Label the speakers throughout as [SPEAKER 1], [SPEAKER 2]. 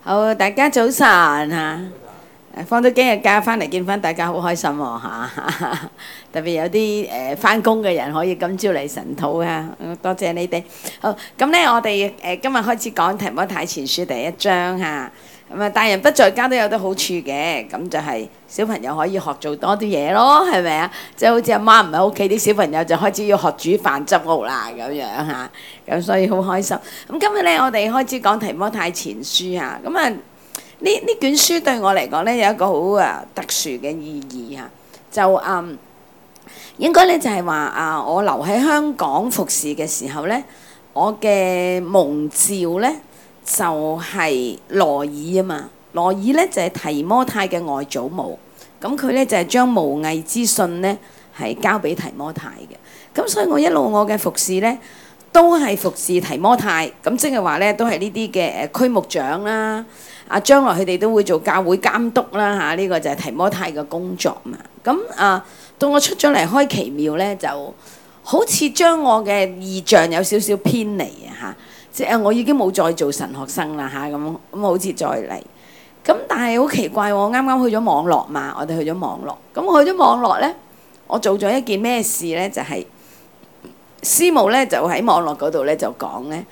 [SPEAKER 1] 好，大家早晨嚇！放咗幾日假翻嚟見翻大家，好開心喎嚇！特別有啲翻工嘅人可以今朝嚟晨禱啊，多謝你哋。好，咁咧我哋今日開始講提摩太前書第一章嚇。咁啊，大人不在家都有啲好處嘅，咁就係小朋友可以學做多啲嘢咯，係咪啊？即係好似阿媽唔喺屋企，啲小朋友就開始要學煮飯執屋啦咁樣嚇，咁所以好開心。咁今日咧，我哋開始講提摩太前書嚇，咁啊呢卷書對我嚟講咧有一個好特殊嘅意義嚇，就應該咧就係話我留喺香港服侍嘅時候咧，我嘅蒙召咧。就係羅爾啊嘛，羅爾咧就係提摩太嘅外祖母，咁佢咧就係將無偽之信咧係交俾提摩太嘅，咁所以我一路我嘅服侍咧都係服侍提摩太，咁即係話咧都係呢啲嘅區牧長啦，將來佢哋都會做教會監督啦嚇，呢個就係提摩太嘅工作嘛，咁到我出咗嚟開奇妙咧，就好似將我嘅異象有少少偏離啊嚇。即係我已經冇再做神學生啦嚇，咁好似再嚟，咁但係好奇怪喎，我啱啱去咗網絡嘛，我哋去咗網絡，咁我去咗網絡咧，我做咗一件咩事咧？就係師母咧就喺網絡嗰度咧就講咧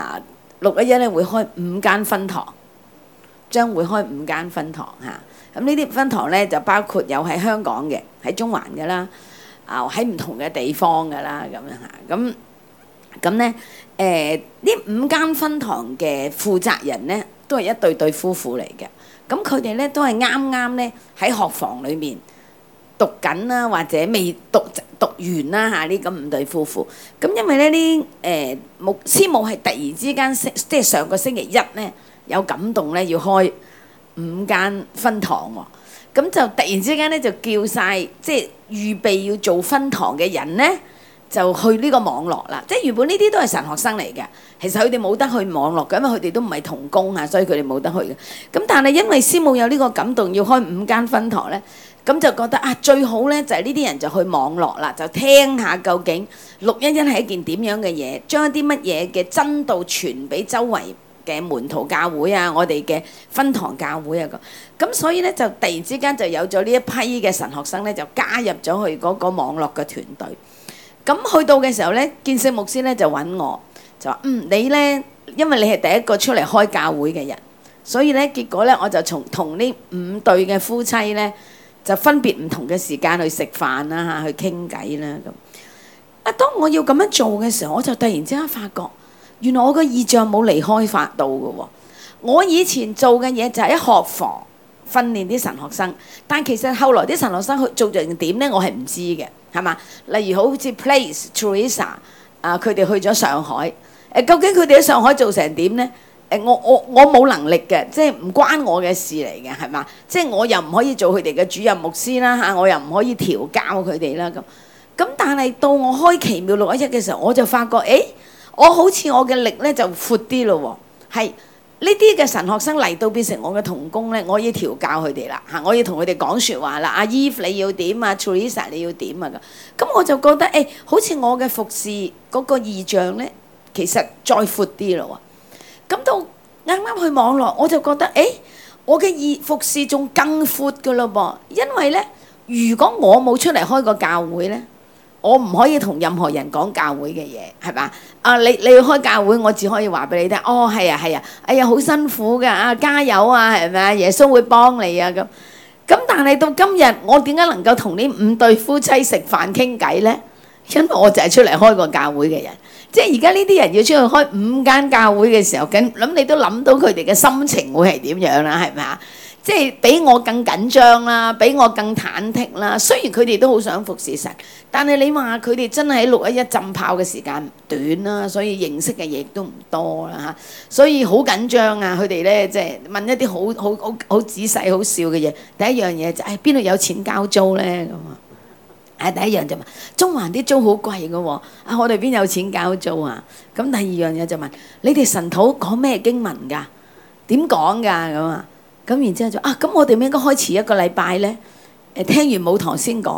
[SPEAKER 1] 611咧會開5間分堂，將會開5間分堂嚇，咁呢啲分堂咧就包括有喺香港嘅，喺中環嘅啦，喺唔同嘅地方嘅啦咁樣嚇，咁咧。呢5間分堂嘅負責人咧，都係一對夫婦嚟嘅。咁佢哋咧都係啱啱咧喺學房裏面讀緊啦，或者未讀完啦嚇。呢咁5對夫婦，咁因為咧師母係突然之間即係上個星期一咧有感動咧要開5間分堂喎，咁就突然之間咧就叫晒即係預備要做分堂嘅人咧。就去呢個網絡啦，即係原本呢啲都係神學生嚟嘅，其實佢哋冇得去網絡嘅，因為佢哋都唔係同工嚇，所以佢哋冇得去嘅。咁但係因為師母有呢個感動，要開5間分堂咧，咁就覺得最好咧就係呢啲人就去網絡啦，就聽下究竟611係一件點樣嘅嘢，將一啲乜嘢嘅真道傳俾周圍嘅門徒教會啊，我哋嘅分堂教會啊咁所以咧就突然之間就有咗呢一批嘅神學生咧就加入咗去嗰個網絡嘅團隊。咁去到嘅時候咧，見聖牧師咧就揾我，就話你咧，因為你係第一個出嚟開教會嘅人，所以咧結果咧我就同呢5對嘅夫妻咧，就分別唔同嘅時間去食飯啦嚇，去傾偈啦咁。當我要咁樣做嘅時候，我就突然之間發覺，原來我個異象冇離開法度嘅喎。我以前做嘅嘢就係喺學房訓練啲神學生，但其實後來啲神學生去做成點咧，我係唔知嘅。係嘛？例如好似 Place、Teresa 佢哋去咗上海，究竟佢哋喺上海做成點咧？我冇能力嘅，即係唔關我嘅事嚟嘅，係嘛？即係我又唔可以做佢哋嘅主任牧師啦嚇，我又唔可以調教佢哋啦咁。但係到我開奇妙611嘅時候，我就發覺，我好似我嘅力咧就闊啲咯喎，係。呢啲嘅神學生嚟到變成我嘅同工咧，我要調教佢哋啦嚇，我要同佢哋講説話啦。阿 Eve 你要點啊 Teresa 你要點啊咁，我就覺得好似我嘅服侍嗰個異象咧，其實再闊啲咯喎。咁到啱啱去網絡，我就覺得我嘅服侍仲更闊噶咯噃，因為咧，如果我冇出嚟開個教會咧。我唔可以同任何人講教會嘅嘢，係嘛？你要開教會，我只可以話俾你聽。係啊，哎呀，好辛苦㗎，加油啊，係咪啊？耶穌會幫你啊咁。但係到今日，我點解能夠同呢5對夫妻食飯傾偈咧？因為我就係出嚟開個教會嘅人。即係而家呢啲人要出去開5間教會嘅時候，咁你都諗到佢哋嘅心情會係點樣啦？係咪啊？即係比我更緊張啦，比我更忐忑啦。雖然佢哋都好想服侍神，但係你話佢哋真係喺611浸泡嘅時間短啦，所以認識嘅嘢都唔多啦嚇，所以好緊張啊！佢哋咧即係問一啲好仔細好笑嘅嘢。第一樣嘢就係邊度有錢交租咧咁啊？第一樣就問中環啲租好貴嘅喎，我哋邊有錢交租啊？咁第二樣嘢就問你哋神土講咩經文㗎？點講㗎咁啊？咁然之後就咁我哋咪應該開始1個禮拜咧？聽完母堂先講，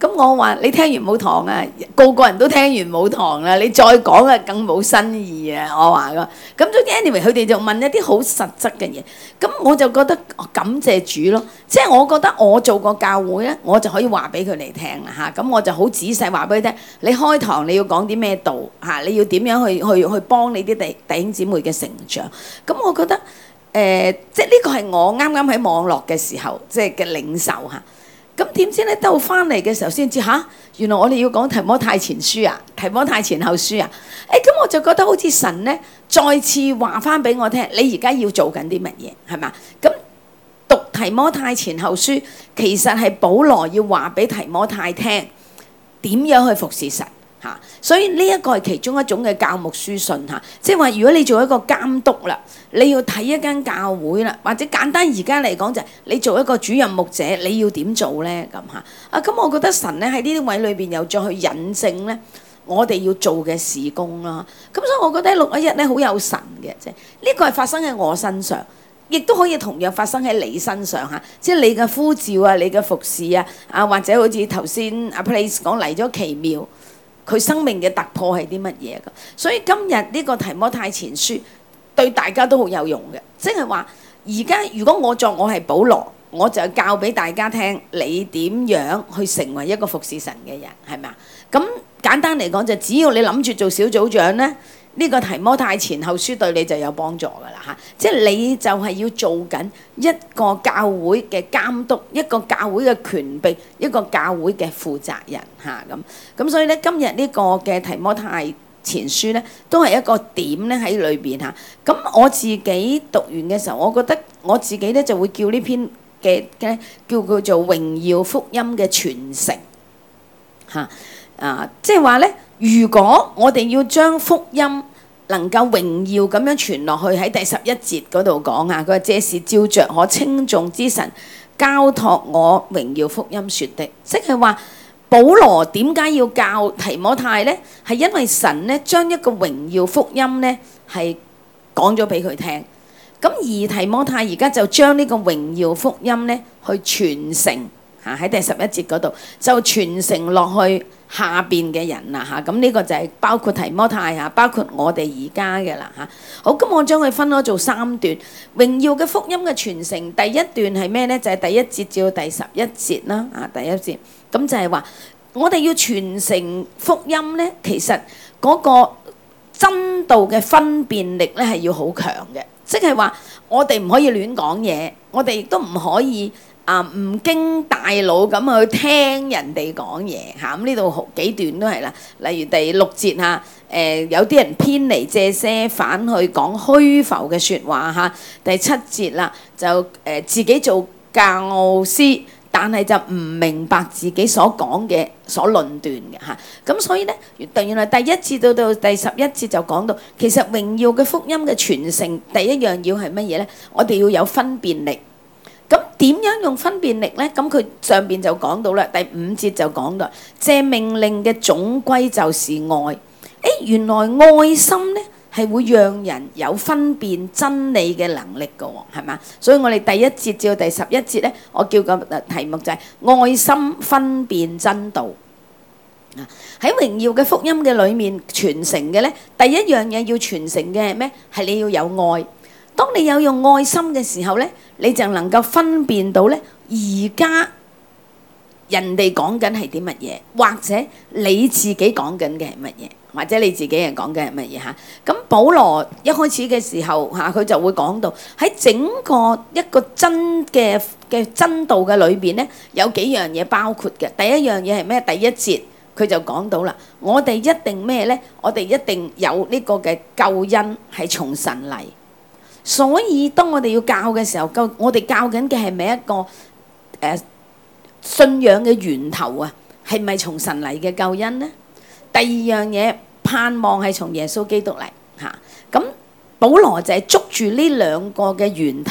[SPEAKER 1] 咁我話你聽完冇堂啊，個個人都聽完冇堂啦，你再講啊更冇新意啊！我話㗎，咁所以 anyway 佢哋就問一啲好實質嘅嘢，咁我就覺得感謝主咯，即係我覺得我做過教會咧，我就可以話俾佢哋聽啦嚇，咁我就好仔細話俾佢聽，你開堂你要講啲咩道嚇，你要點樣去幫你啲弟兄姊妹嘅成長，咁我覺得即係呢個係我啱啱喺網絡嘅時候即係嘅領受嚇。咁點知咧到翻嚟嘅時候先知嚇，原來我哋要講提摩太前書啊，提摩太前後書啊，咁我就覺得好似神咧再次話翻俾我聽，你而家要做緊啲乜嘢係嘛？咁讀提摩太前後書，其實係保羅要話俾提摩太聽點樣去服侍神嚇，所以呢一個係其中一種嘅教牧書信嚇，即係話如果你做一個監督啦，你要睇一間教會啦，或者簡單而家嚟講就係你做一個主任牧者，你要點做咧咁嚇啊？咁我覺得神咧喺呢啲位裏邊又再去引證咧，我哋要做嘅事工啦。咁所以我覺得611咧好有神嘅啫，呢個係發生喺我身上，亦都可以同樣發生喺你身上嚇，即係你嘅呼召啊，你嘅服侍啊，或者好似頭先阿 Place 講嚟咗奇妙，佢生命嘅突破係啲乜嘢㗎？所以今日呢個提摩太前書對大家都好有用嘅，即係話而家如果我係保羅，我就教俾大家聽，你點樣去成為一個服侍神嘅人，係咪啊？咁簡單嚟講就只要你諗住做小組長咧，呢個提摩太前後書對你就有幫助㗎啦嚇，即係你就係要做緊一個教會嘅監督，一個教會嘅權柄，一個教會嘅負責人嚇咁所以咧今日呢個嘅提摩太前書咧都係一個點咧喺裏邊嚇。咁我自己讀完嘅時候，我覺得我自己咧就會叫呢篇嘅叫佢做榮耀福音嘅傳承嚇即係話咧，如果我哋要將福音能夠榮耀咁樣傳落去，喺第11節嗰度講啊，佢話這是照着可稱頌之神交託我榮耀福音説的，即係話保羅點解要教提摩太呢？係因為神咧將一個榮耀福音咧係講咗俾佢聽，咁而提摩太而家就將呢個榮耀福音咧去傳承嚇，喺第11節嗰度就傳承落去下邊嘅人啦嚇，咁呢個就係包括提摩太嚇，包括我哋而家嘅啦嚇。好，咁我將佢分咗做3段，榮耀嘅福音嘅傳承。第一段係咩呢？就係第1節至到第11節啦第一節，咁就係話我哋要傳承福音呢，其實嗰個真道嘅分辨力咧係要好強嘅，即係話我哋唔可以亂講嘢，我哋亦都唔可以唔經大腦咁去聽人哋講嘢嚇。咁呢度好幾段都係啦，例如第6節嚇，有啲人偏離這些，反去講虛浮嘅説話嚇。第7節啦，就自己做教師，但係就唔明白自己所講嘅所論斷嘅嚇。咁所以咧，原來第1節到第11節就講到，其實榮耀嘅福音嘅傳承，第一樣要係乜嘢咧？我哋要有分辨力。咁點樣用分辨力咧？咁佢上邊就講到啦，第5節就講到，這命令嘅總歸就是愛。原來愛心咧係會讓人有分辨真理嘅能力嘅喎，係嘛？所以我哋第1節至到第11節咧，我叫個題目就係愛心分辨真道。喺榮耀嘅福音嘅裏面傳承嘅咧，第一樣嘢要傳承嘅係咩？係你要有愛。當你有用愛心嘅時候咧，你就能夠分辨到咧，而家人哋講緊係啲乜嘢，或者你自己講緊嘅係乜嘢，或者你自己人講緊係乜嘢嚇。咁保羅一開始嘅時候嚇，佢就會講到喺整個一個真嘅真道嘅裏邊咧，有幾樣嘢包括嘅。第一樣嘢係咩？第1節佢就講到啦，我哋一定咩咧？我哋一定有呢個嘅救恩係從神嚟。所以當我哋要教嘅時候，我哋教緊嘅係咪一個信仰嘅源頭啊？係咪從神嚟嘅救恩呢？第二樣嘢盼望係從耶穌基督嚟嚇。咁保羅就係捉住呢兩個嘅源頭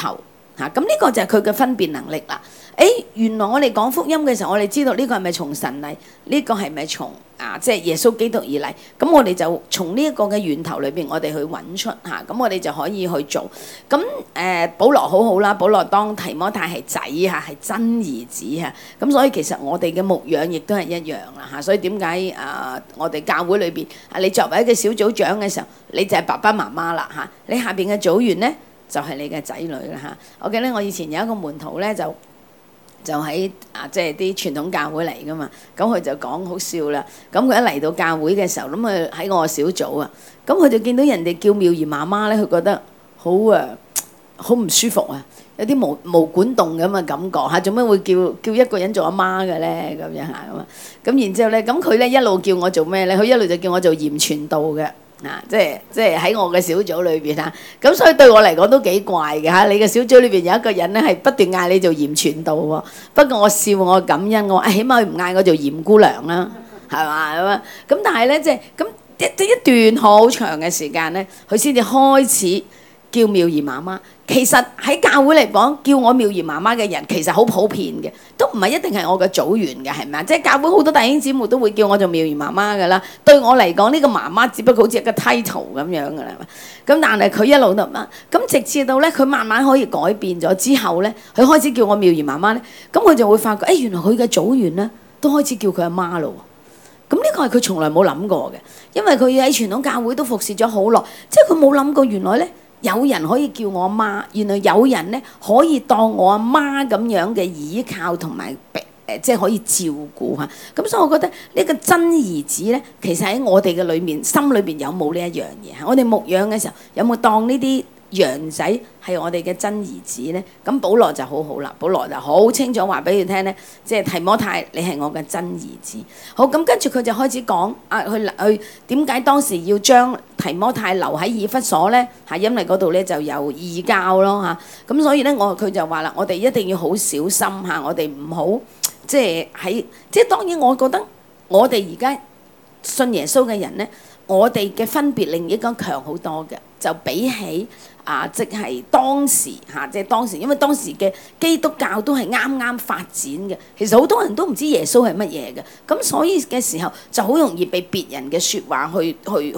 [SPEAKER 1] 嚇。咁呢個就係佢嘅分辨能力啦。原來我哋講福音嘅時候，我哋知道呢個係咪從神嚟？呢個係咪從即係耶穌基督而嚟？咁我哋就從呢一個嘅源頭裏邊，我哋去揾出嚇，咁我哋就可以去做。咁保羅好好啦，保羅當提摩太係仔嚇，係真兒子嚇。咁所以其實我哋嘅牧養亦都係一樣啦嚇。所以點解我哋教會裏邊你作為一個小組長嘅時候，你就係爸爸媽媽啦嚇。你下邊嘅組員咧就係你嘅仔女啦嚇。我記得我以前有一個門徒咧就喺即係啲傳統教會嚟噶嘛，咁佢就講好笑啦。咁佢一嚟到教會嘅時候，咁佢喺我小組啊，咁佢就見到人哋叫妙兒媽媽咧，佢覺得好好唔舒服啊，有啲毛管動咁嘅感覺嚇，做咩會叫一個人做阿媽嘅咧咁樣嚇咁啊？咁然之後咧，咁佢咧一路叫我做咩咧？佢一路就叫我做嚴傳道嘅。即係喺我嘅小組裏邊嚇，咁所以對我嚟講都幾怪嘅嚇。你嘅小組裏邊有一個人咧係不斷嗌你做嚴傳道喎，不過我笑我感恩，我話起碼佢唔嗌我做嚴姑娘啦，係嘛咁啊？咁但係咧即係咁一段好長嘅時間咧，佢先至開始叫妙兒媽媽。其實喺教會嚟講，叫我妙兒媽媽嘅人其實好普遍嘅，都唔係一定係我嘅組員嘅，係咪啊？即係教會好多弟兄姊妹都會叫我做妙兒媽媽㗎啦。對我嚟講，呢個媽媽只不過好似一個 title 咁樣㗎啦。咁但係佢一路都咁直至到咧，佢慢慢可以改變咗之後咧，佢開始叫我妙兒媽媽咧，咁佢就會發覺，原來佢嘅組員咧都開始叫佢阿媽咯。咁呢個係佢從來冇諗過嘅，因為佢喺傳統教會都服侍咗好耐，即係佢冇諗過原來咧。有人可以叫我阿媽，原來有人咧可以當我阿媽咁樣嘅依靠同埋即係可以照顧嚇。咁所以我覺得呢個真兒子咧，其實喺我哋嘅裏面心裏邊有冇呢一樣嘢？我哋牧養嘅時候有冇當呢啲羊仔係我哋嘅真兒子咧？咁保羅就好好啦，保羅就好清楚話俾佢聽咧，即係提摩太，你係我嘅真兒子。好，咁跟住佢就開始講去點解當時要將提摩太留喺以弗所咧？嚇，因為嗰度咧就有異教咯嚇。咁所以咧佢就話啦，我哋一定要好小心嚇，我哋唔好即係當然，我覺得我哋而家信耶穌嘅人咧，我哋嘅分別力應該強好多嘅，就比起即係當時即係當時，因為當時嘅基督教都係啱啱發展嘅，其實好多人都唔知耶穌係乜嘢嘅，咁所以嘅時候就好容易被別人嘅説話去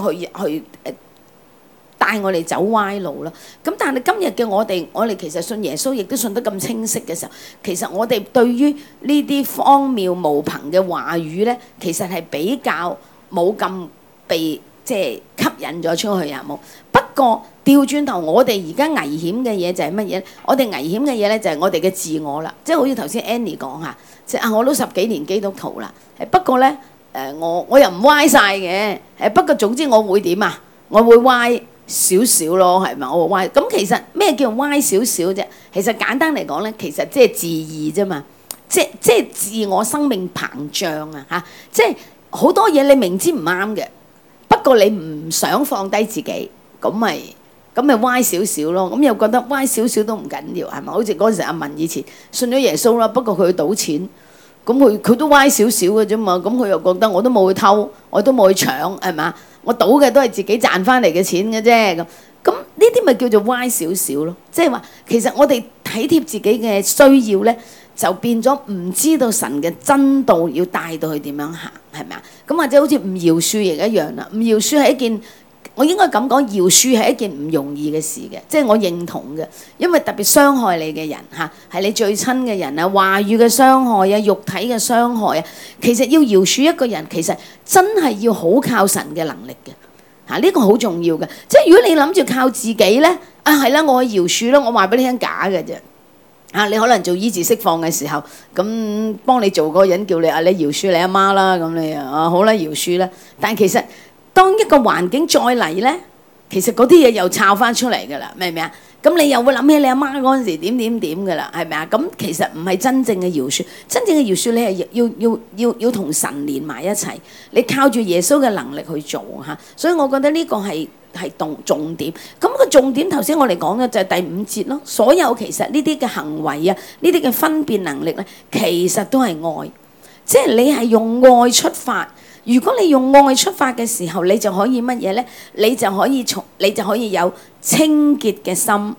[SPEAKER 1] 帶我哋走歪路啦。咁但係今日嘅我哋其實信耶穌，亦都信得咁清晰嘅時候，其實我哋對於呢啲荒謬無憑嘅話語咧，其實係比較冇咁被即係吸引咗出去啊冇。不過調轉頭，我哋而家危險嘅嘢就係乜嘢？我哋危險嘅嘢咧就係我哋嘅自我啦。即係好似頭先 Annie 講嚇，即係我都10幾年基督徒啦。不過咧我又唔歪晒嘅。不過總之我會點啊？我會歪少少咯，係咪？我會歪。咁其實咩叫歪少少啫？其實簡單嚟講咧，其實即係自義啫嘛。即係自我生命膨脹啊嚇！即係好多嘢你明知唔啱嘅，不過你唔想放低自己。咁咪歪少少咯，咁又覺得歪少少都唔緊要，係咪？好似嗰陣時阿文以前信咗耶穌啦，不過佢去賭錢，咁佢都歪少少嘅啫嘛，咁佢又覺得我都冇去偷，我都冇去搶，係咪？我賭嘅都係自己賺翻嚟嘅錢嘅啫，咁呢啲咪叫做歪少少咯。即係話其實我哋體貼自己嘅需要咧，就變咗唔知道神嘅真道要帶到去點樣行，係咪啊？咁或者好似唔饒恕亦一樣啦，唔饒恕係一件。我應該咁講，饒恕係一件唔容易嘅事嘅，即係我認同嘅，因為特別傷害你嘅人嚇，係你最親嘅人啊，話語嘅傷害啊，肉體嘅傷害啊，其實要饒恕一個人，其實真係要好靠神嘅能力嘅嚇，呢個好重要嘅。即係如果你諗住靠自己咧，係啦，我去饒恕啦，我話俾你聽假嘅啫嚇，你可能做醫治釋放嘅時候，咁幫你做嗰個人叫你你饒恕你阿媽啦，咁你好啦饒恕啦，但其實當一個環境再嚟咧，其實嗰啲嘢又抄翻出嚟㗎啦，明唔明啊？咁你又會諗起你阿媽嗰陣時點㗎啦，係咪啊？咁其實唔係真正嘅饒恕，真正嘅饒恕你係要同神連埋一齊，你靠住耶穌嘅能力去做嚇。所以我覺得呢個係重點。咁個重點頭先我哋講嘅就係第5節咯。所有其實呢啲嘅行為啊，呢啲嘅分辨能力咧，其實都係愛，即係你係用愛出發。如果你用愛出發嘅時候，你就可以乜嘢咧？你就可以有清潔嘅心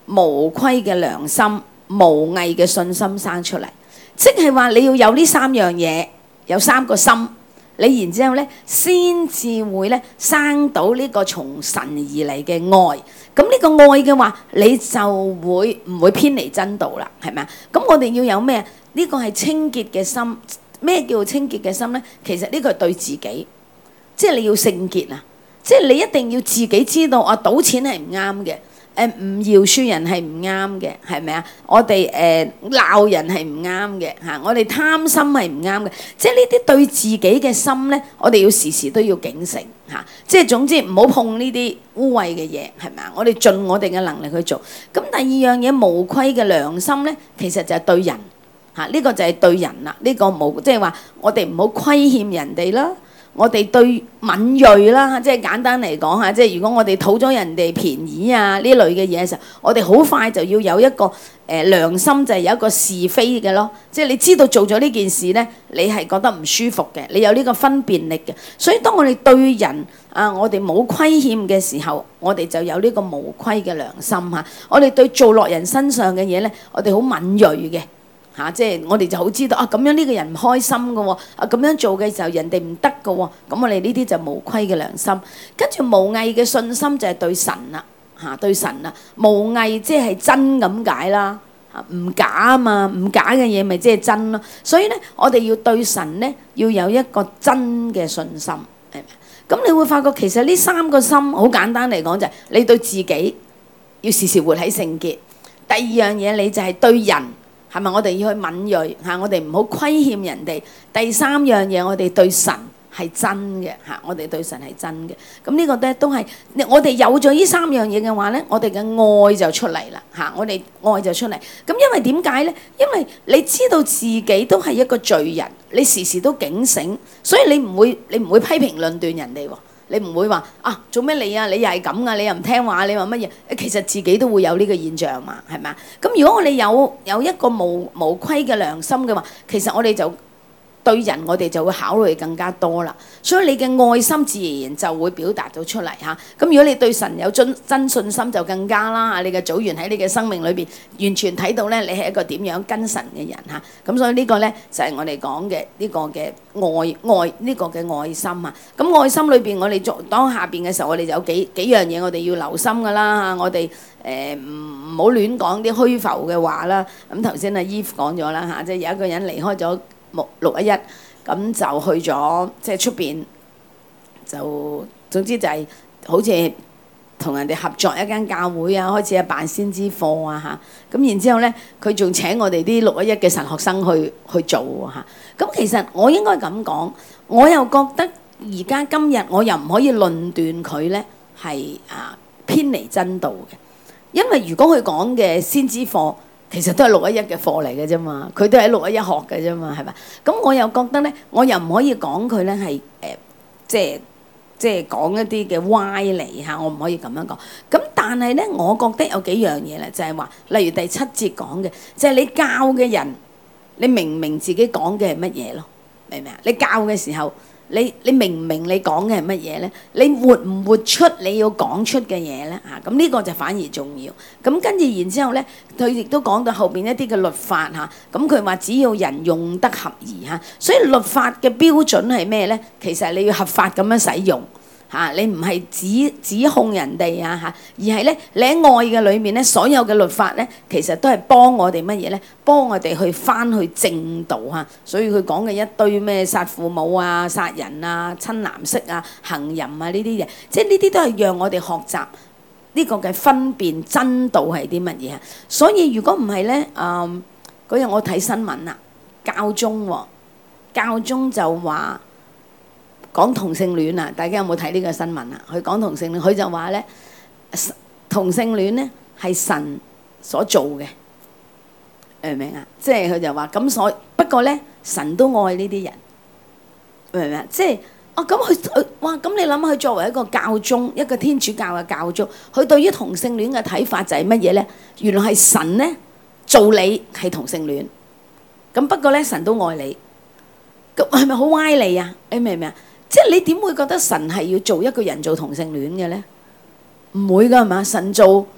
[SPEAKER 1] 無虧嘅良心、無偽嘅信心生出嚟。即係話你要有呢三樣嘢，有三個心，你然之後咧先至會咧生到呢個從神而嚟嘅愛。咁呢個愛嘅話，你就會唔會偏離真道啦？係咪啊？咁我哋要有咩？呢個係清潔嘅心。咩叫清潔嘅心咧？其實呢個係對自己，即係你要聖潔啊！即係你一定要自己知道，賭錢係唔啱嘅，唔饒恕人係唔啱嘅，係咪啊？我哋鬧人係唔啱嘅嚇，我哋貪心係唔啱嘅。即係呢啲對自己嘅心咧，我哋要時時都要警醒嚇。即係總之唔好碰呢啲污穢嘅嘢，係咪啊？我哋盡我哋嘅能力去做。咁第二樣嘢無虧嘅良心咧，其實就係對人。呢個就係對人啦，呢個冇即係話我哋唔好虧欠人哋啦，我哋對敏鋭啦，即係簡單嚟講嚇，即係如果我哋討咗人哋便宜啊呢類嘅嘢嘅時候，我哋好快就要有一個良心，就係有一個是非嘅咯，即係你知道做咗呢件事咧，你係覺得唔舒服嘅，你有呢個分辨力嘅，所以當我哋對人我哋冇虧欠嘅時候，我哋就有呢個無虧嘅良心嚇，我哋對做落人身上嘅嘢咧，我哋好敏鋭嘅。即係我哋就好知道咁樣呢個人唔開心嘅喎，咁樣做嘅時候人哋唔得嘅喎，咁我哋呢啲就無虧嘅良心。跟住無偽嘅信心就係對神啦，對神啦，無偽即係真咁解啦，唔假啊嘛，唔假嘅嘢咪即係真咯。所以咧，我哋要對神咧要有一個真嘅信心，係咪？咁你會發覺其實呢三個心好簡單嚟講就係你對自己要時時活喺聖潔。第二樣嘢你就係對人。係咪？我哋要去敏鋭嚇，我哋唔好虧欠人哋。第三樣嘢，我哋對神係真嘅嚇，我哋對神係真嘅。咁呢個咧都係我哋有咗呢三樣嘢嘅話咧，我哋嘅愛就出嚟啦嚇，我哋愛就出嚟。咁因為點解咧？因為你知道自己都係一個罪人，你時時都警醒，所以你唔會批評論斷人哋喎。你唔會話做咩你又係咁噶，你又唔聽話，你話乜嘢？其實自己都會有呢個現象嘛，係咪啊？咁如果我哋有一個無虧嘅良心嘅話，其實我哋就對人我哋就會考慮更加多啦。所以你嘅愛心自然就會表達到出嚟嚇。咁如果你對神有真信心就更加啦。你嘅組員喺你嘅生命裏邊完全睇到咧，你係一個點樣跟神嘅人嚇。咁所以呢個咧就係我哋講嘅呢個嘅愛呢個嘅愛心啊。咁愛心裏邊我哋做當下邊嘅時候，我哋就有幾樣嘢我哋要留心噶啦。我哋唔好亂講啲虛浮嘅話啦。咁頭先阿 Eve 講咗啦嚇，即係有一個人離開咗611，咁就去咗即係出邊，就總之就係好似同人哋合作一間教會啊，開始係辦先知課啊嚇，咁然之後咧，佢仲請我哋啲611嘅神學生去做喎嚇。咁其實我應該咁講，我又覺得而家今日我又唔可以論斷佢咧係偏離真道嘅，因為如果佢講嘅先知課，其實都係611嘅課嚟嘅啫嘛，佢都係喺611學嘅啫嘛，係咪？咁我又覺得咧，我又唔可以講佢咧係即係講一啲嘅歪理嚇，我唔可以咁樣講。咁但係咧，我覺得有幾樣嘢咧，就係話，例如第7節講嘅，就係你教嘅人，你明唔明自己講嘅係乜嘢咯？明唔明啊？你教嘅時候，你明唔明你講嘅係乜嘢咧？你活唔活出你要講出嘅嘢咧？咁呢個就反而重要。咁跟住然之後咧，佢亦都講到後邊一啲嘅律法嚇。咁佢話只要人用得合宜嚇，所以律法嘅標準係咩咧？其實你要合法咁樣使用。你唔係指控人哋而係咧你喺愛嘅裏面咧，所有嘅律法咧，其實都係幫我哋乜嘢咧？幫我哋去翻去正道嚇。所以佢講嘅一堆咩殺父母啊、殺人啊、親男色啊、行淫啊呢啲嘢，即係呢啲都係讓我哋學習呢個嘅分辨真道係啲乜嘢。所以如果唔係咧，嗰日我睇新聞啦，教宗就話。講同性戀啊！大家有冇睇呢個新聞啊？佢講同性戀，佢就話咧，同性戀咧係神所做嘅，明唔明啊？即係佢就話咁不過咧，神都愛呢啲人，明唔明啊？即係咁佢哇！咁你諗下，佢作為一個教宗，一個天主教嘅教宗，佢對於同性戀嘅睇法就係乜嘢咧？原來係神咧做你係同性戀，咁不過咧神都愛你，咁係咪好歪理啊？你明唔明啊？即係你點會覺得神係要做一個人做同性戀嘅咧？唔會㗎係嘛？神做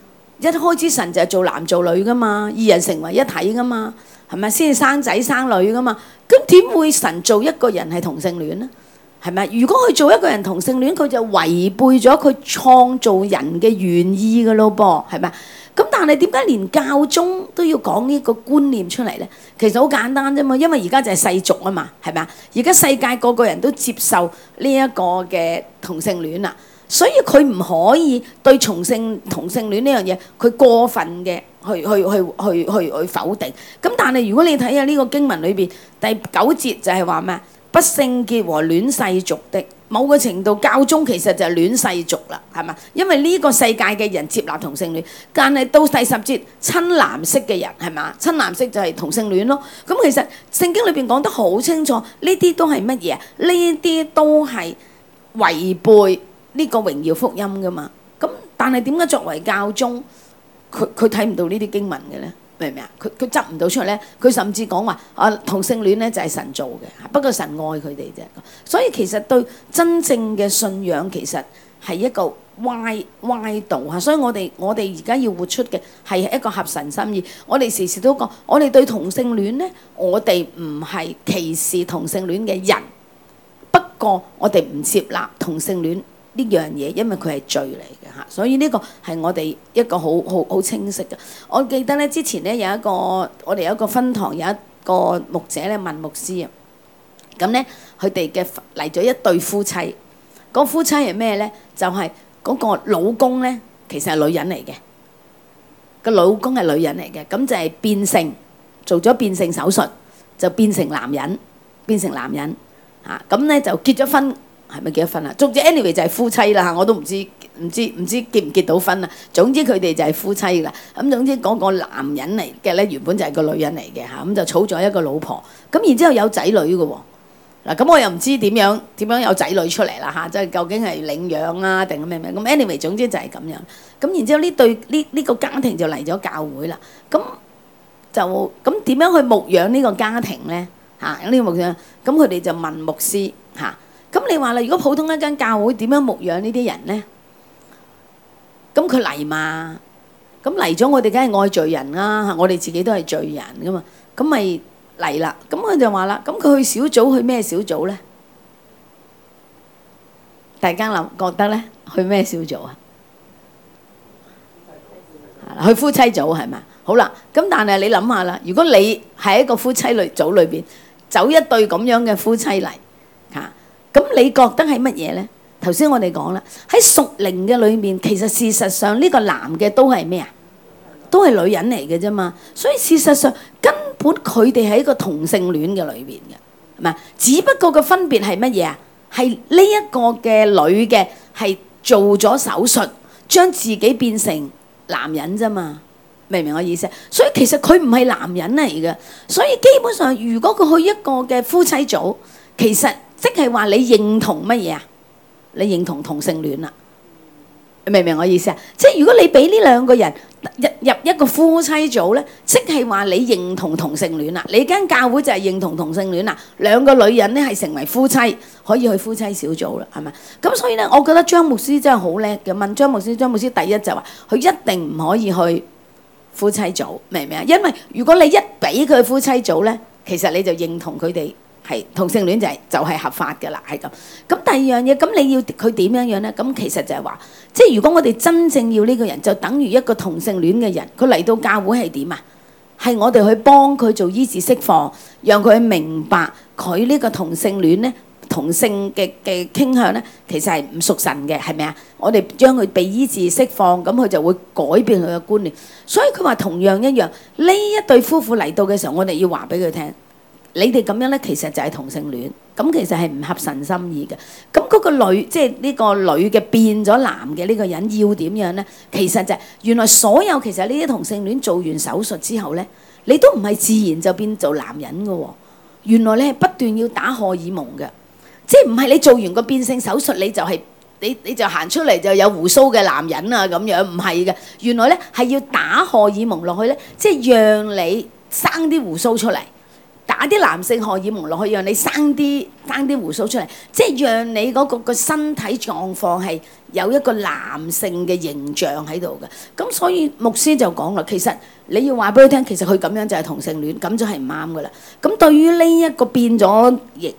[SPEAKER 1] 一開始神就係做男做女噶嘛，二人成為一體噶嘛，係咪先至生仔生女噶嘛？咁點會神做一個人係同性戀呢？係咪？如果佢做一個人同性戀，佢就違背咗佢創造人嘅原意噶咯噃，係咪？咁但係點解連教宗都要講呢個觀念出嚟呢？其實好簡單啫嘛，因為而家就係世俗啊嘛，係咪啊？而家世界個個人都接受呢一個嘅同性戀啦，所以佢唔可以對同性戀呢樣嘢，佢過分嘅去否定。咁但係如果你睇下呢個經文裏邊第9節就係話咩？不聖潔和戀世俗的，某個程度教宗其實就係戀世俗啦，係嘛？因為呢個世界嘅人接納同性戀，但係到第10節親男色嘅人係嘛？親男色就係同性戀咯。咁其實聖經裏邊講得好清楚，呢啲都係乜嘢？呢啲都係違背呢個榮耀福音噶嘛。咁但係點解作為教宗，佢睇唔到呢啲經文嘅咧？明唔明啊？佢執唔到出嚟咧，佢甚至講話同性戀咧就係神做嘅，不過神愛佢哋啫。所以其實對真正嘅信仰其實係一個歪道嚇。所以我哋而家要活出嘅係一個合神心意。我哋時時都講，我哋對同性戀咧，我哋唔係歧視同性戀嘅人，不過我哋唔接納同性戀呢樣嘢，因為佢係罪嚟嘅嚇，所以呢個係我哋一個好清晰嘅。我記得咧之前咧我哋有一個分堂有一個牧者咧問牧師啊，咁咧佢哋嘅嚟咗一對夫妻，嗰夫妻係咩咧？就係嗰個老公咧其實係女人嚟嘅，個老公係女人嚟嘅，咁就係變性，做咗變性手術就變成男人嚇，咁咧就結咗婚。係咪結咗婚啊？總之 anyway 就係夫妻啦嚇，我都唔知結唔結到婚啊。總之佢哋就係夫妻啦。咁總之嗰個男人嚟嘅咧，原本就係個女人嚟嘅嚇，咁就娶咗一個老婆。咁然之後有仔女嘅喎。嗱咁我又唔知點樣有仔女出嚟啦嚇，即係究竟係領養啊定係咩？咁 anyway 總之就係咁樣。咁然之後呢個家庭就嚟咗教會啦。咁點樣去牧養呢個家庭咧嚇？呢個牧養咁佢哋就問牧師嚇。咁你話啦，如果普通一間教會點樣牧養呢啲人呢？咁佢嚟嘛？咁嚟咗，我哋梗係愛罪人啦，我哋自己都係罪人噶嘛，咁咪嚟啦。咁佢就話啦，咁佢去小組去咩小組呢？大家覺得呢？去咩小組啊？去夫妻組係咪？好啦，咁但係你諗下啦，如果你係一個夫妻組裏邊走一對咁樣嘅夫妻嚟嚇。咁你覺得係乜嘢呢？頭先我哋講啦，喺屬靈嘅裏面，其實事實上呢個男嘅都係咩啊？都係女人嚟嘅啫嘛。所以事實上根本佢哋係一個同性戀嘅裏邊嘅，係咪？只不過個分別係乜嘢啊？係呢一個嘅女嘅係做咗手術，將自己變成男人啫嘛。明唔明我意思？所以其實佢唔係男人嚟嘅。所以基本上，如果佢去一個嘅夫妻組，其實即係話你認同乜嘢啊？你認同同性戀啦？明唔明我意思啊？即係如果你俾呢兩個人入一個夫妻組咧，即係話你認同同性戀啦。你間教會就係認同同性戀啦。兩個女人咧係成為夫妻，可以去夫妻小組啦，係咪？咁所以咧，我覺得張牧師真係好叻嘅。問張牧師第一就話佢一定唔可以去夫妻組，明唔明啊？因為如果你一俾佢去夫妻組咧，其實你就認同佢哋。係同性戀就係合法嘅啦，係咁。咁第二樣嘢，咁你要佢點樣呢？咁其實就係話，即係如果我哋真正要呢個人，就等於一個同性戀嘅人，佢嚟到教會係點啊？係我哋去幫佢做醫治釋放，讓佢明白佢呢個同性戀呢，同性嘅傾向呢，其實係唔屬神嘅，係咪啊？我哋將佢被醫治釋放，咁佢就會改變佢嘅觀念。所以佢話同樣一樣，呢一對夫婦嚟到嘅時候，我哋要話俾佢聽。你哋咁樣咧，其實就係同性戀，咁其實係唔合神心意嘅。咁嗰個女，即係呢個女嘅變咗男嘅呢個人要點樣咧？其實就係原來所有其實呢啲同性戀做完手術之後咧，你都唔係自然就變做男人嘅喎。原來你係不斷要打荷爾蒙嘅，即係唔係你做完個變性手術你就係你就行出嚟就有鬍鬚嘅男人啊咁樣，唔係嘅。原來咧係要打荷爾蒙落去咧，即係讓你生啲鬍鬚出嚟。 打啲男性荷爾蒙落去，讓你生啲鬍鬚出嚟，即係讓你嗰個身體狀況係有一個男性嘅形象喺度嘅。咁所以牧師就講啦，其實你要話俾佢聽，其實佢咁樣就係同性戀，咁就係唔啱噶啦。咁對於呢一個變咗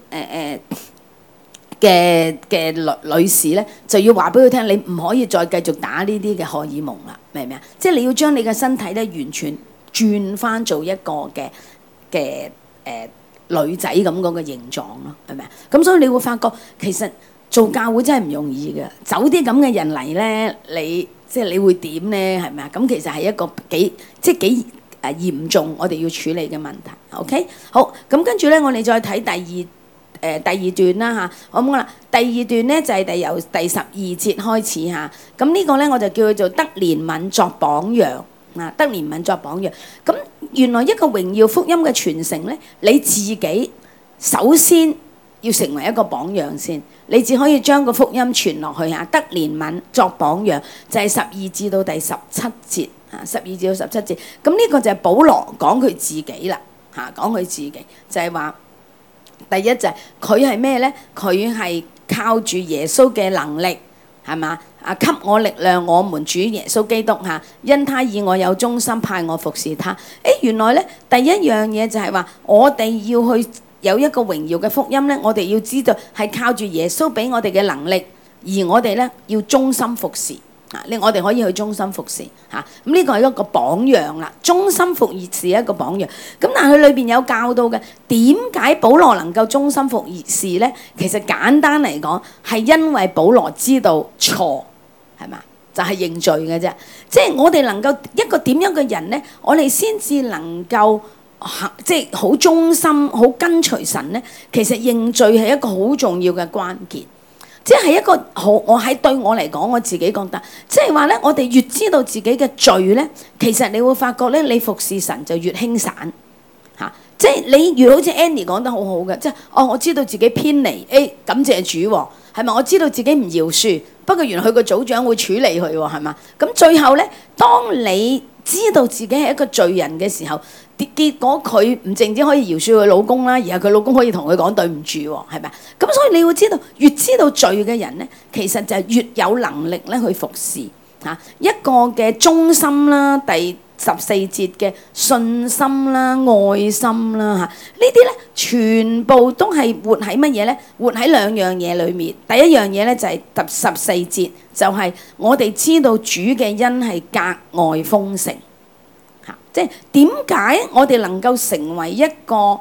[SPEAKER 1] 嘅女士咧，就要話俾佢聽，你唔可以再繼續打呢啲嘅荷爾蒙啦，明唔明啊？即係你要將你嘅身體咧完全轉翻做一個嘅女仔咁嗰個形狀咯，係咪啊？咁所以你會發覺其實做教會真係唔容易嘅，走啲咁嘅人嚟咧，你會點咧？係咪啊？咁其實係一個幾嚴重，我哋要處理嘅問題。OK， 好，咁跟住咧，我哋再睇第二段啦嚇，好唔好啦？第二段咧就係由第12節開始嚇。咁呢個咧我就叫佢做得憐憫作榜樣啊，得憐憫作榜樣。咁原來一個榮耀福音嘅傳承咧，你自己首先要成為一個榜樣先，你只可以將個福音傳落去嚇。得憐憫作榜樣就係12至到第17節啊，12至到17節。咁呢個就係保羅講佢自己啦嚇，講佢自己就係話。第一就係佢係咩咧？佢係靠住耶穌嘅能力，係嘛？啊，給我力量，我們主耶穌基督嚇，因他以我有忠心，派我服侍他。原來咧第一樣嘢就係話，我哋要去有一個榮耀嘅福音咧，我哋要知道係靠住耶穌俾我哋嘅能力，而我哋咧要忠心服侍。我哋可以去忠心服侍嚇，咁呢個係一個榜樣啦。忠心服侍一個榜樣，咁但係佢裏邊有教導嘅，點解保羅能夠忠心服侍咧？其實簡單嚟講，係因為保羅知道錯，係嘛？就係認罪嘅啫。即係我哋能夠一個點樣嘅人咧，我哋先至能夠即係好忠心、好跟隨神咧。其實認罪係一個好重要嘅關鍵。即係一個好，對我嚟講，我自己覺得，即係話咧，我哋越知道自己嘅罪咧，其實你會發覺咧，你服侍神就越輕散嚇。即係你越好似 Annie 講得好好嘅，即係我知道自己偏離，感謝主喎，係咪？我知道自己唔饒恕，不過原來佢個組長會處理佢喎，係嘛？咁最後咧，當你知道自己係一個罪人嘅時候，結果佢唔淨止可以饒恕佢老公啦，而係佢老公可以同佢講對唔住喎，係咪？咁所以你會知道，越知道罪嘅人咧，其實就係越有能力咧去服侍嚇。一個嘅忠心啦，第14節嘅信心啦、愛心啦嚇，呢啲咧全部都係活喺乜嘢咧？活喺兩樣嘢裏面。第一樣嘢咧就係第14節，就係我哋知道主嘅恩係格外豐盛。即係點解我哋能夠成為一個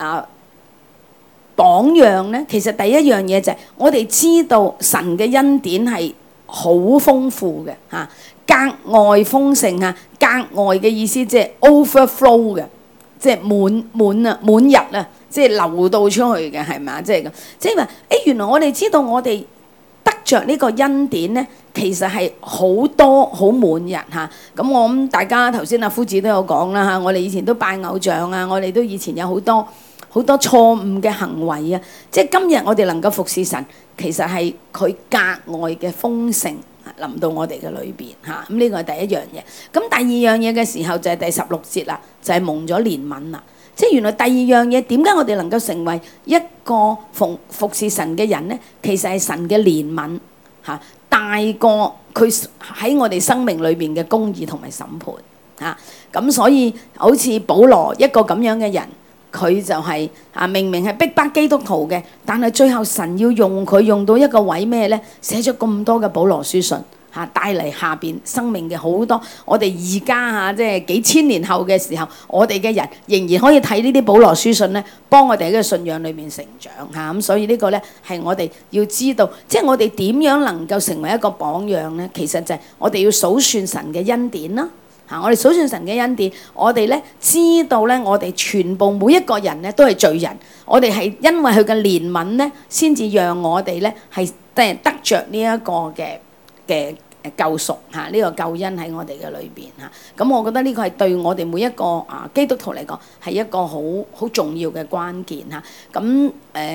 [SPEAKER 1] 榜樣咧？其實第一樣嘢就係我哋知道神嘅恩典係好豐富嘅嚇，格外豐盛嚇，格外嘅意思即係 overflow 嘅，即係滿溢啊，即係流到出去嘅，係咪？即係咁，即係話原來我哋知道我哋得着呢個恩典咧。其實係好多好滿日嚇，咁我諗大家頭先阿夫子都有講啦嚇，我哋以前都拜偶像啊，我哋都以前有好多錯誤嘅行為啊，即係今日我哋能夠服侍神，其實係佢格外嘅豐盛臨到我哋嘅裏邊嚇，咁呢個係第一樣嘢。咁第二樣嘢嘅時候就係第16節啦，就係蒙咗憐憫啦。即係原來第二樣嘢點解我哋能夠成為一個服侍神嘅人咧？其實係神嘅憐憫嚇。大過佢喺我哋生命裏邊嘅公義同埋審判嚇，咁所以好似保羅一個咁樣嘅人，佢就係明明係逼迫基督徒嘅，但係最後神要用佢用到一個位咩咧？寫咗咁多嘅保羅書信嚇，帶嚟下邊生命嘅好多我哋而家嚇，即係幾千年後嘅時候，我哋嘅人仍然可以睇呢啲保羅書信咧，幫我哋喺個信仰裏面成長嚇。咁所以呢個咧係我哋要知道，即係我哋點樣能夠成為一個榜樣咧？其實就係我哋要數算神嘅恩典啦嚇。我哋數算神嘅恩典，我哋咧知道咧，我哋全部每一個人咧都係罪人，我哋係因為佢嘅憐憫咧，先至讓我哋咧係得着呢一個嘅救贖嚇，呢個救恩喺我哋嘅裏邊嚇。咁我覺得呢個係對我哋每一個基督徒嚟講係一個好重要嘅關鍵嚇。咁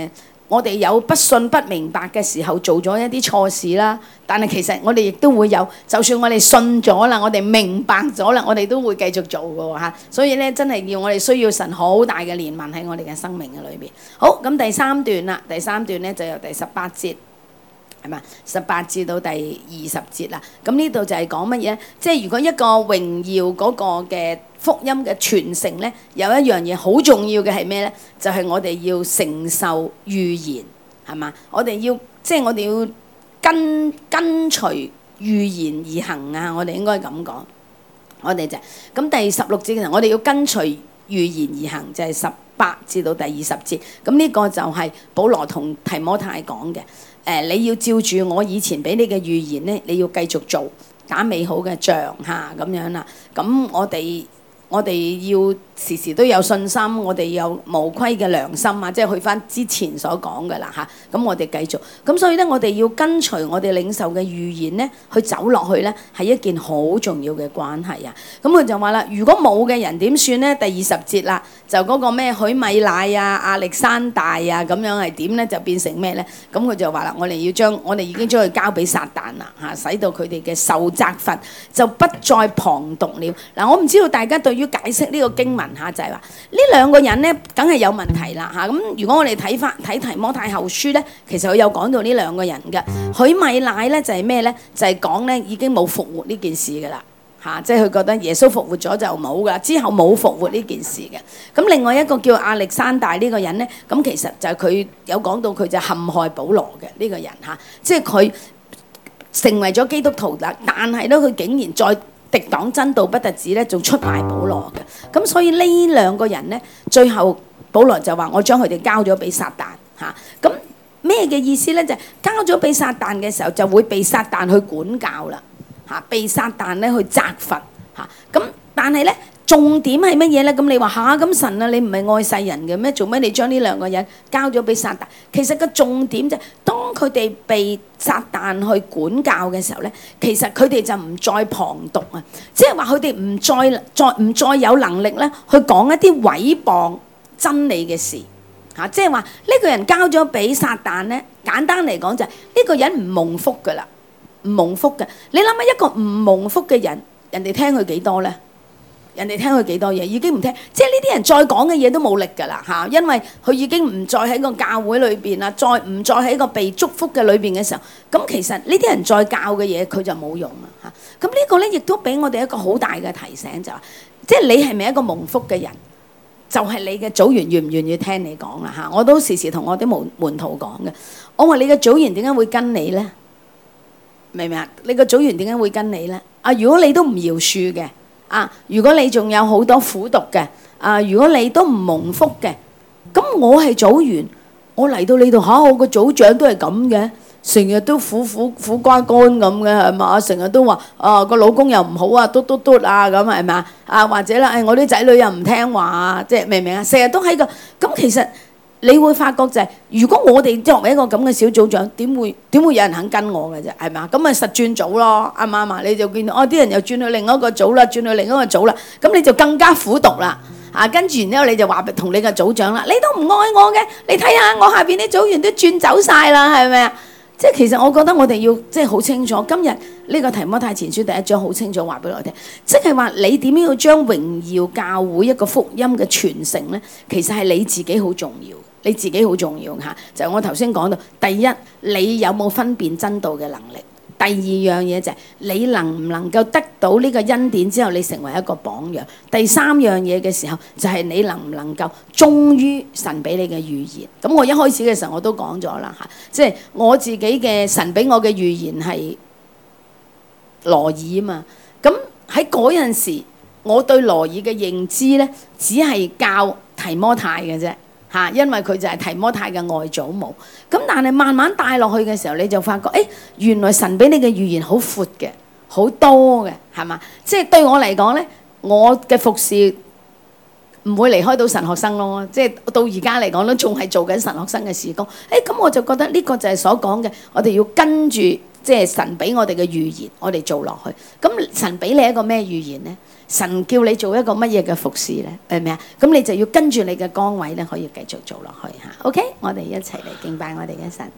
[SPEAKER 1] 我哋有不信不明白嘅時候做咗一啲錯事啦，但係其實我哋亦都會有，就算我哋信咗啦，我哋明白咗啦，我哋都會繼續做嘅喎嚇。所以咧，真係我哋需要神好大嘅憐憫喺我哋嘅生命嘅裏邊。好，咁第三段啦，第三段咧就由第18節。係嘛？18至到第20節啦。咁呢度就係講乜嘢？即係如果一個榮耀嗰個嘅福音嘅傳承咧，有一樣嘢好重要嘅係咩咧？就係我哋要承受預言，係嘛？我哋要即係我哋要跟隨預言而行啊！我哋應該咁講。我哋就咁第16節嘅時候，我哋要跟隨預言而行，就係18至到第20節。咁呢個就係保羅同提摩太講嘅。你要照住我以前俾你嘅預言咧，你要繼續做，打美好嘅仗嚇咁樣啦。咁我哋要時時都有信心，我哋有無虧嘅良心啊！即係去翻之前所講嘅啦嚇。咁我哋繼續。咁所以咧，我哋要跟隨我哋領受嘅預言咧，去走落去咧，係一件好重要嘅關係啊！咁佢就話啦，如果冇嘅人點算咧？第20節啦，就嗰個咩許米乃啊、亞歷山大啊咁樣係點咧？就變成咩咧？咁佢就話啦，我哋已經將佢交俾撒旦啦嚇，使到佢哋嘅受責罰就不再旁讀了。嗱，我唔知道大家對於解釋呢個經文嚇，就係話呢兩個人咧，梗係有問題啦嚇。咁如果我哋睇提摩太後書咧，其實佢有講到呢兩個人嘅。許米乃咧就係咩咧？就係講咧已經冇復活呢件事㗎啦嚇，即係佢覺得耶穌復活咗就冇㗎，之後冇復活呢件事嘅。咁另外一個叫亞歷山大呢個人咧，咁其實就係佢有講到佢就陷害保羅嘅呢個人嚇，即係佢成為咗基督徒啦，但係咧佢竟然再敵擋真道不特止咧，仲出賣保羅嘅。咁所以呢兩個人咧，最後保羅就話：我將佢哋交咗俾撒旦嚇。咁咩嘅意思咧？就係交咗俾撒旦嘅時候，就會被撒旦去管教啦嚇，被撒旦咧去責罰嚇。咁但係咧，重點係乜嘢咧？咁你話嚇，咁神啊，你唔係愛世人嘅咩？做咩你將呢兩個人交咗俾撒旦？其實個重點就係當佢哋被撒旦去管教嘅時候咧，其實佢哋就唔再旁讀啊，即係話佢哋唔再有能力咧去講一啲毀謗真理嘅事嚇，即係話呢個人交咗俾撒旦咧，簡單嚟講就係呢個人唔蒙福噶啦，唔蒙福嘅。你諗下一個唔蒙福嘅人，人哋聽佢幾多咧？人哋聽佢幾多嘢，已經唔聽，即係呢啲人再講嘅嘢都冇力㗎啦嚇，因為佢已經唔再喺個教會裏邊啦，唔再喺個被祝福嘅裏邊嘅時候，咁其實呢啲人再教嘅嘢佢就冇用啦嚇。咁呢個咧亦都俾我哋一個好大嘅提醒，就係即係你係咪一個蒙福嘅人，就係你嘅組員願唔願意聽你講啦嚇。我都時時同我啲門徒講嘅，我話你嘅組員點解會跟你咧？明唔明啊？你個組員點解會跟你咧？啊，如果你都唔饒恕嘅。啊！如果你仲有好多苦毒嘅，啊！如果你都唔蒙福嘅，咁我係組員，我嚟到你度嚇，我個組長都係咁嘅，成日都苦瓜乾咁嘅係嘛？成日都話個老公又唔好啊，嘟啊咁係咪啊？或者啦，我啲仔女又唔聽話啊，即係明唔明啊？成日都喺個咁，其實你會發覺就係，如果我哋作為一個咁嘅小組長，點會有人肯跟我嘅啫？係嘛？咁咪實轉組咯，啱唔啱啊？你就見到啲人又轉去另一個組啦，轉去另一個組啦，咁你就更加苦毒啦啊！跟住然之後你就話同你個組長啦，你都唔愛我嘅，你睇下我下邊啲組員都轉走晒啦，係咪啊？即係其實我覺得我哋要即係好清楚，今日呢個提摩太前書第1章好清楚話俾我聽，即係話你點樣要將榮耀教會一個福音嘅傳承咧，其實係你自己好重要。你自己好重要嚇，就係我頭先講到，第一，你有冇分辨真道嘅能力？第二樣嘢就係你能唔能夠得到呢個恩典之後，你成為一個榜樣。第三樣嘢嘅時候，就係你能唔能夠忠於神俾你嘅預言。咁我一開始嘅時候我都講咗啦嚇，即係我自己嘅神俾我嘅預言係羅爾啊嘛。咁喺嗰陣時，我對羅爾嘅認知咧，只係教提摩太嘅啫。因為佢就係提摩太嘅外祖母，咁但係慢慢帶落去嘅時候，你就發覺，原來神俾你嘅預言好闊嘅，好多嘅，係嘛？即係對我嚟講咧，我嘅服侍唔會離開到神學生咯，即係到而家嚟講都仲係做緊神學生嘅事工。咁我就覺得呢個就係所講嘅，我哋要跟住即係神俾我哋嘅預言，我哋做落去。咁神俾你一個咩預言呢？神叫你做一個乜嘢嘅服侍呢？係咪啊？咁你就要跟住你嘅崗位咧，可以繼續做落去嚇。OK，我哋一齊嚟敬拜我哋嘅神。